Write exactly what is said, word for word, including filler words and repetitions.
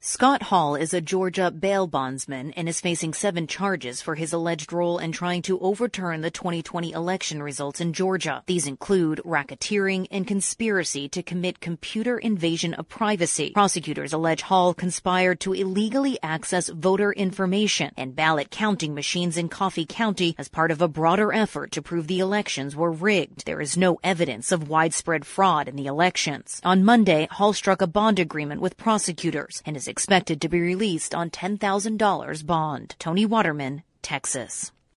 Scott Hall is a Georgia bail bondsman and is facing seven charges for his alleged role in trying to overturn the twenty twenty election results in Georgia. These include racketeering and conspiracy to commit computer invasion of privacy. Prosecutors allege Hall conspired to illegally access voter information and ballot counting machines in Coffee County as part of a broader effort to prove the elections were rigged. There is no evidence of widespread fraud in the elections. On Monday, Hall struck a bond agreement with prosecutors and is expected to be released on ten thousand dollars bond. Tony Waterman, Texas.